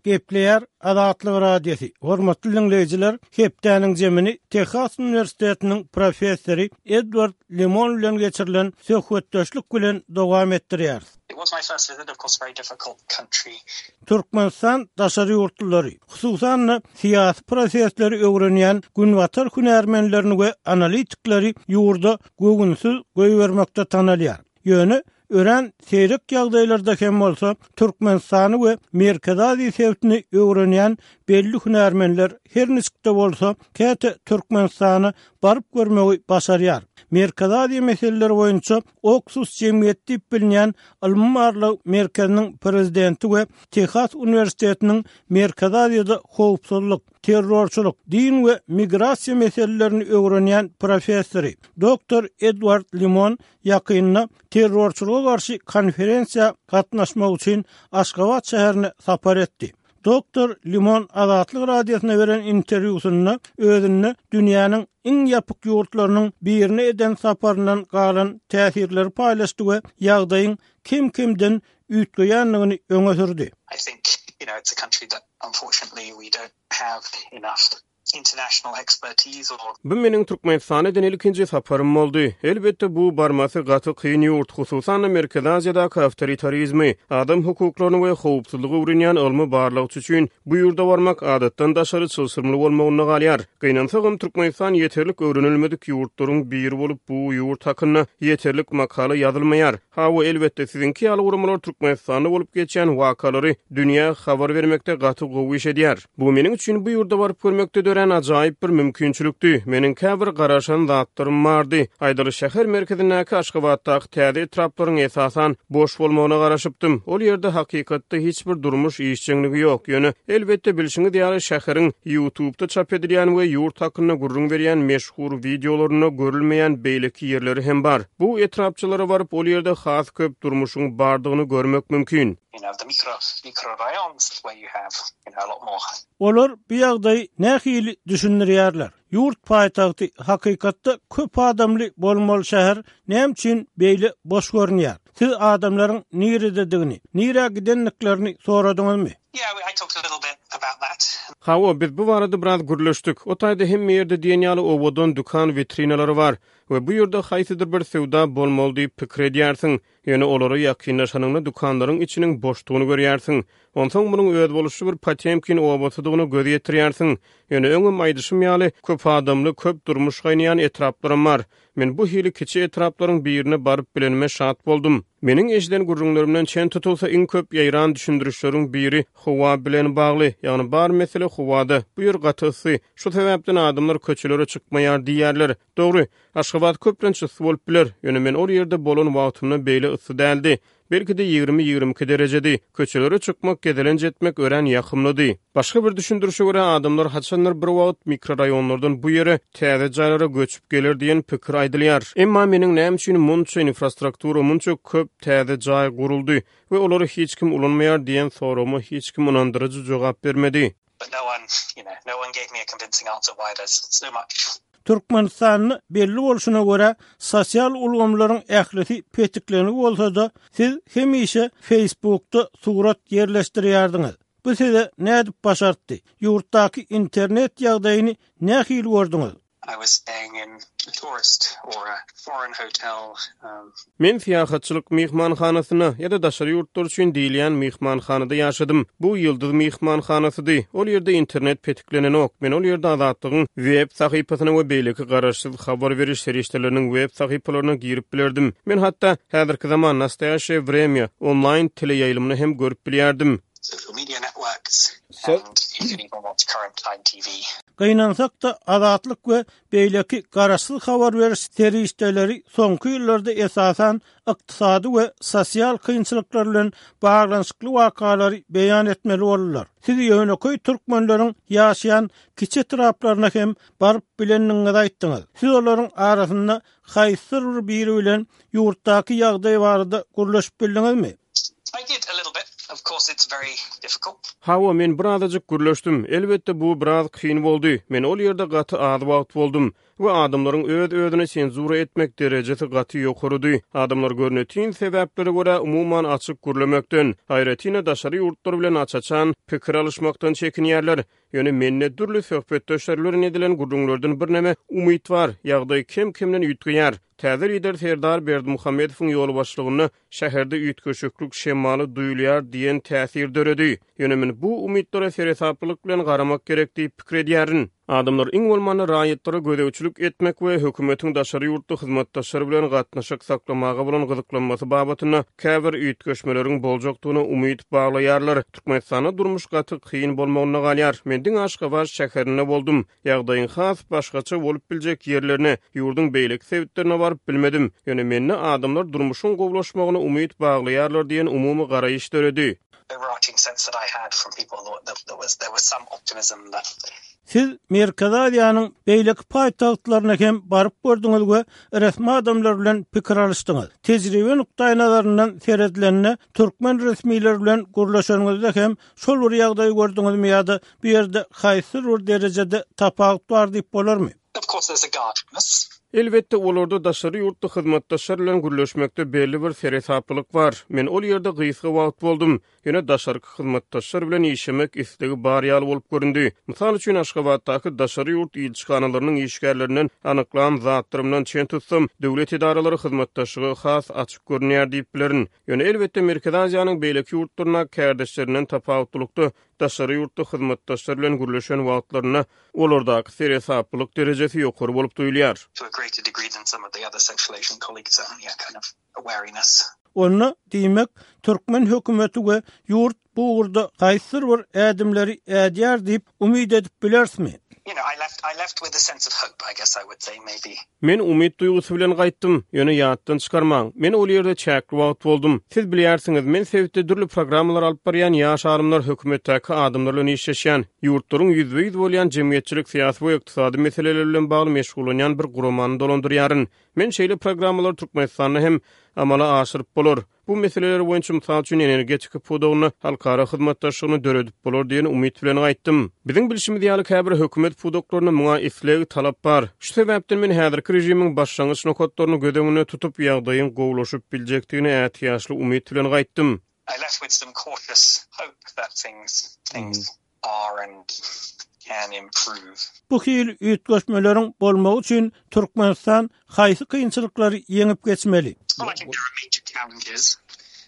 Gepleyer Azatlyk radiosi. Hormatly dinleyijiler, hepdäniň jemini Texas Üniversitetiniň professory Edward Limon bilen geçirilen söhbetdeşlik bilen dowam etdirýär. It was my first visit, of course, very difficult country. Türkmenistan daşary ýurtları, hususan siyasi prosesleri öwrenýän günwatar hünärmenlerini we analitikleri ýurda gögünsiz goýbermekde tanalýar. Ýöne ören seyrek ýagdaýlarda hem bolsa Türkmenistany we Merkez Aziýa sebäpini öwrenýän belli hünärmenler her niskde bolsa käte Türkmenistany baryp görmegi başarýar. Merkez Aziýa meseleleri boýunça Oxus jemgyýeti diýip bilinýän Almanyýa merkeziniň prezidenti we Texas Üniversitetiniň Merkez Aziýada howpsuzlyk, terrorçuluk, din we migrasiýa meselelerini öwrenýän professory Dr. Edward Limon ýakynda terrorçuluğa garşy konferensiýa gatnaşmak üçin Aşgabat şäherine sapar etdi. Dr. Limon Azatlyk radiosyna beren interwýusynda özüni dünýäniň iň ýapyk ýurtlarynyň birine eden saparyndan galan täsirleri paýlaşdy we ýagdaýyň kim-kimden üýtgeýänligini öňe sürdi. I think, it's a country that unfortunately we don't have enough international expertise or... Bu meniň Türkmenistana eden ilkinji saparym boldy. Elbetde bu barmasy gaty kyn ýurt, hususan Merkez Aziýada awtoritarizmi, adam hukuklaryny we howpsuzlygy öwrenýän ilmi barlygy üçin bu ýurda barmak adatdan daşary çylsyrmly bolmagyny galýar. Gynansagym Türkmenistan ýeterlik öwrenilmedik ýurtlaryň biri bolup bu ýurt hakynda ýeterlik makala ýazylmaýar. Hawa elbetde sizinki ýalgyrmalar Türkmenistanda bolup geçen wakalary dünýä habar bermekde gaty gowy iş edýär. Bu meniň üçin bu ýurda baryp görmekde ajaýyp bir mümkinçilikdi. Meniň käbir garaşan zatlarym bardy. Aýdaly şäher merkezindäki Aşgabatdaky täze etraplaryň esasan boş bolmagyna garaşypdym. Ol ýerde hakykatda hiç bir durmuş işçiligi ýok. Ýöne elbetde bilşiňi diýýär şäheriň YouTube'da çap edilýän we ýurt hakynda gurrun berýän meşhur videolaryny görülmeýän beýleki ýerleri hem bar. Bu etrapçylara baryp ol ýerde has köp durmuşyň bardygyny görmek mümkin. The micro rayons where you have, a lot more. Olar bu ýagdaý nähili düşündirýärler. Ýurt paýtagty hakykatda köp adamly bolmaly şäher näme üçin beýle boş görünýär? Siz adamlaryň nirededigini, nire gidenliklerini soradyňyzmy? Yeah, I talked a little bit about that. Hawa biz bu barada biraz gürleşdik. O taýda hem ýerde diýenýaly owadan dukan vitrinalary bar we bu ýurda haýsydyr bir sewda bolmaly diýip pikir edýärsiň. Ýöne olary ýakynlaşanyňda dukanlaryň içiniň boşdugyny görýärsiň. Onsoň munyň öz boluşy bir Potemkin owasydygyny göz ýetirýärsiň. Ýöne öňe maýdyşym ýaly köp adamly, köp durmuş gaýnaýan etraplarym bar. Men bu hili kiçi etraplaryň birine baryp bilenime şat boldum. Meniň eşden gurrunlarymdan çen tutulsa iň köp ýaýran düşündürişleriň biri Howa bilen bagly. Ýagny bar mesele Howada. Bu ýer gatysy. Şu sebäpden adamlar köçelere çykmaýar diýerler. Dogry, Aşgabat köplençisi bolup biler. Ýöne men o ýerde bolan wagtymda beýle ysy däldi. Belki de 20-22 derecedi. Köçelere çykmak, gedelen jetmek ören ýakymlydy. Başga bir düşündürüşe görä adamlar haçanlar bir wagt mikroraýonlardan bu ýere täze jaýlara göçüp gelir diýen pikir aýdylýar. Emma meniň näme üçin munça infrastruktura, munça köp täze jaý guruldy we olary hiç kim ulanmaýar diýen sorama hiç kim inandyrıcı jogap bermedi. But no one gave me a convincing answer why there's so much. Türkmenistanyň belli bolşuna görä sosial ulgamlaryň ählisi petiklerini bolsa-da siz hemişe Facebook'ta surat yerleşdirýärdiňiz. Bu size näde başartdy? Ýurtdaky internet ýagdaýyny nähili gördüňiz? I was staying in a tourist or a foreign hotel. Men fiýahatçylyk mehmanhanasyna ýa-da daşary ýurtlar üçin diýilýän mehmanhanada ýaşadym. Bu ýyldız mehmanhanasydy. Ol ýerde internet petikleneni ok. Men ol ýerde Azatlygyň web sahypasyna we beýleki garaşsyz habar beriş serişleriniň web sahypalaryna girip bilerdim. Men hatda häzirki zaman nastaýaşy время online teleýaýlymyny hem görüp bilýärdim. Social media networks and you can even watch current time TV. Gaýnansak da Azatlyk we beýleki garaşsyz habar beriş serişleri soňky ýyllarda esasan ykdysady we sosial kynçylyklar bilen baglanyşykly wakalary beýan etmeli bolurlar. Siz ýöneköy türkmenleriň ýaşaýan kiçi etraplaryna hem baryp bileniňizi aýtdyňyz. Siz olaryň arasynda haýsyr biri bilen ýurtdaky ýagdaý barada gurlaşyp bildiňizmi? I did a little bit. Of course, it's very difficult. Hawa men birazajyk gürleşdim. Elbette bu biraz kyn boldy. Men ol ýerde gaty az wagt boldum. We adamlaryň öz-özüne senzura etmek derejesi gaty ýokarydy. Adamlar görnetin sebäpleri görä umuman açyk gürlemekden, haýretine daşary ýurtlar bilen açaçan pikir alışmakdan çekinýärler. Ýöne menne dürli söhbetdeşlerler edilen gurulmalardan bir näme umyt bar. Ýagdaý kim-kimden ýitgýär. Täze lider Serdar Berdimuhammedowyň ýol başlygyny şäherde ýitgeşiklik şemaly duýulýar diýen täsir döredi. Ýöne men bu umytlara serhesaplyk bilen garamak gerek diýip pikir edýärin. Adamlar iň bolmany raýatlary gödäwçilik etmek we hökümetiň daşary ýurtda hyzmatdaşlary bilen gatnaşyk saklamagy bolan gyzyklanmasy babatyna käbir ýitgeşmeleriň boljakdygyna umyt baglaýarlar. Türkmenistana durmuş gaty kyn bolmagyna galýar. Mendiň Aşgabat şäherine boldum. Ýagdaýyň has başgaça bolup biljek ýerlerini, ýurdun beýlik sebäplerine baryp bilmedim. Ýöne menne adamlar durmuşyň gowlaşmagyna umyt baglaýarlar diýen umumy garaýyş döredi. Overarching sense that I had from people that there was some optimism that Siz Merkez Aziýanyň beýlik paýtagtlaryna hem baryp gördüňiz we resmi adamlar bilen pikir alışdyňyz. Tejribe nukdaý nazaryndan seredilenine türkmen resmiler bilen gurlaşanyňyzda hem şol bir ýagdaý gördüňizmi ýa-da bu ýerde haýsy bir derejede tapagyt bar diýip bolarmy? of course there's a guardedness. Elbette olarda daşary ýurtda hyzmatdaşlar bilen gürleşmekde belli bir serhesaplyk bar. Men ol ýerde gysga wagt boldum. Ýöne daşary hyzmatdaşlar bilen işemek istegi bar ýaly bolup göründi. Mysal üçin Aşgabatdaky daşary ýurt ýylçykanylarynyň işgärlerinden anyklan zatlarymdan çen tutsam, döwlet idaralary hyzmatdaşlygy has açyk görnýär diýip bilerin. Ýöne elbette Merkez Aziýanyň beýleki ýurtlaryna kärdişlerinden tapawutlukda daşary ýurtda hyzmatdaşlar bilen gürleşen wagtlaryna olardaky serhesaplyk derejesi ýokary bolup duýulýar. To a greater degree than some of the other sexual Asian colleagues, kind of a wariness. Onu diýmek Türkmen hökümeti we ýurt bu urda gaýsyr bir ädimleri ädýär diýip umyt edip bilersmi? I left with a sense of hope, I guess I would say, maybe. Men umyt duýgusy bilen gaýtdym. Ýöne ýatdan çykarmaň. Men ol ýerde çäkli wagt boldum. Siz bilýärsiňiz, men sebäpde dürli programmalar alyp barýan ýaş arymlar hökümetdäki adamlar bilen işleşýän, ýurtlaryň ýüzbe-ýüz bolýan jemgyýetçilik, syýasy we ykdysady meseleler bilen bagly meşgulanýan bir gurumany dolandyrýaryn. Men şeýle programmalar Türkmenistanyny hem amala aşyryp bolar. Bu meseleler boýunça mysal üçin energetik pudogyny halkara hyzmatdaşlygyny döredip bolar diýen umyt bilen gaýtdym. Biziň bilişimiz ýaly käbir hökümet pudoklaryny muňa isleg talap bar. Şu sebäpden men häzirki rejimiň başlangyç nokatlaryny gödegine tutup ýagdaýyň gowlaşyp biljekdigine ätýaşly umyt bilen gaýtdym. I left with some cautious hope that things are and can improve. Bu hil ýetgeşmeleriň bolmagy üçin Türkmenistan haýsy kynçylyklary ýeňip geçmeli? Well, I think there are major challenges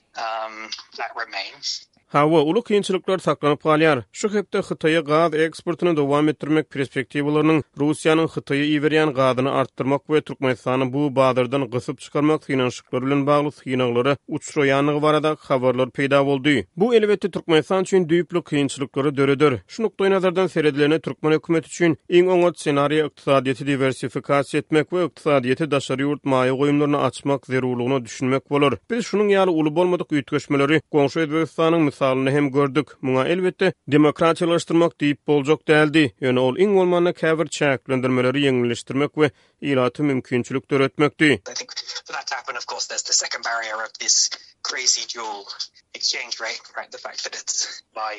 that remain. Hawa ulu kynçylyklar saklanyp galýar. Şu hepde Hytaýa gaz eksportyny dowam etdirmek perspektiwalarynyň Russiýanyň Hytaýa iberýän gazyny artdyrmak we Türkmenistany bu bazardan gysyp çykarmak finansyklary bilen bagly synaglary uçraýanygy barada habarlar peýda boldy. Bu elbetde Türkmenistan üçin düýpli kynçylyklary döreder. Şu nukdaý nazardan seredilene Türkmen hökümeti üçin iň oňat senariýa ykdysadyety diversifikasiýa etmek we ykdysadyety daşary ýurt maýa goýumlaryny açmak zerurlygyny düşünmek bolar. Biz şunyň ýaly uly bolmadyk ýetgeşmeleri goňşy Özbegistanyň misalyny hem gördük. Muňa elbette demokratiýalaşdyrmak diýip boljak däldi. Ýöne ol iň bolmany käbir çäklendirmeleri ýeňilleşdirmek we ilaty mümkinçilik döretmekdi. I think for that to happen, of course, there's the second barrier of this crazy dual exchange rate, right? The fact that it's by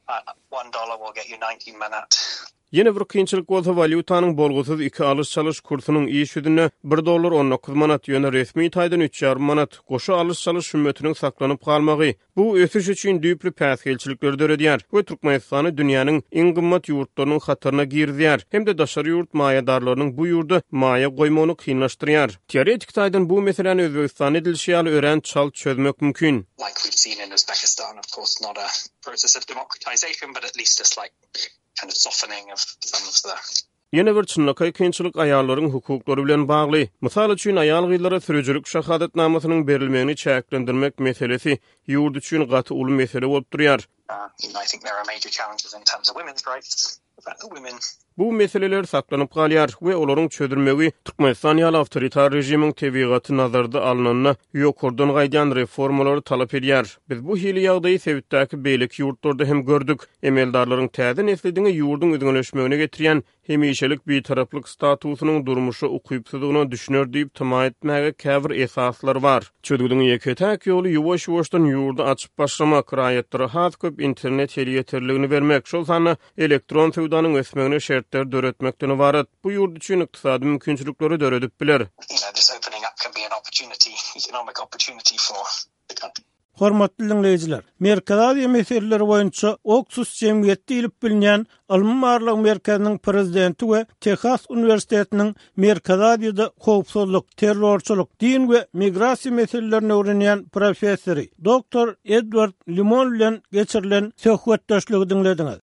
$1 will get you 19 manat. Yine bir kynçylyk bolsa valyutanyň bolgusyz 2 alış-çalış kursunyň iş ýüzüne $1.19 manat ýöne resmi taýdan 3,5 manat goşa alış-çalış şümmetiniň saklanyp galmagy. Bu ösüş üçin düýpli päsgelçilikler döredýär we Türkmenistany dünýäniň iň gymmat ýurtlarynyň hatyryna girdýär. Hem de daşary ýurt maýadarlarynyň bu ýurda maýa goýmagyny kynlaşdyrýar. Teoretik taýdan bu meseleni Özbegistan edilşi ýaly ören çal çözmek mümkin. Like we've seen in Uzbekistan, of course, not a process of democratization, but at least a slight kind of softening of some of the Yine bir çynlykay kynçylyk aýallaryň hukuklary bilen bagly. Mysal üçin aýal gyzlara sürüjülük şahadatnamasynyň berilmegini çäklendirmek meselesi ýurt üçin gaty uly mesele bolup durýar. I think there are major challenges in terms of women's rights. The fact that women Bu meseleler saklanyp galýar we olaryň çözülmegi Türkmenistan ýaly awtoritar rejimiň tebigaty nazarda alanyna ýokurdan gaýdan reformalary talap edýär. Biz bu hili ýagdaýy sebäpdäki beýlik ýurtlarda hem gördük. Emeldarlaryň täze neslidini ýurdun ödünleşmegine getirýän hemişelik bir taraplyk statusynyň durmuşy ukypsyzlygyna düşünür diýip tama etmäge käbir esaslar bar. Çözgüdüň ýeketäk ýoly ýuwaş-ýuwaşdan ýurdu açyp başlamak, raýatlara has köp internet ýetirligini bermek, şol sany elektron sowdanyň ösmegine şertler döretmekden ibaret. Bu ýurt üçin ykdysady mümkinçilikleri döredip biler. This opening up can be an opportunity, economic opportunity for the country. Hormatly dinleyijiler, Merkez Aziýa meseleleri boýunça Oxus jemgyýeti diýilip bilinýän Almanmarlyk merkeziniň prezidenti we Texas Uniwersitetiniň Merkez Aziýada howpsuzlyk, terrorçylyk, din we migrasiýa meselelerini öwrenýän professory Dr. Edward Limon bilen geçirilen söhbetdeşligi dinlediňiz.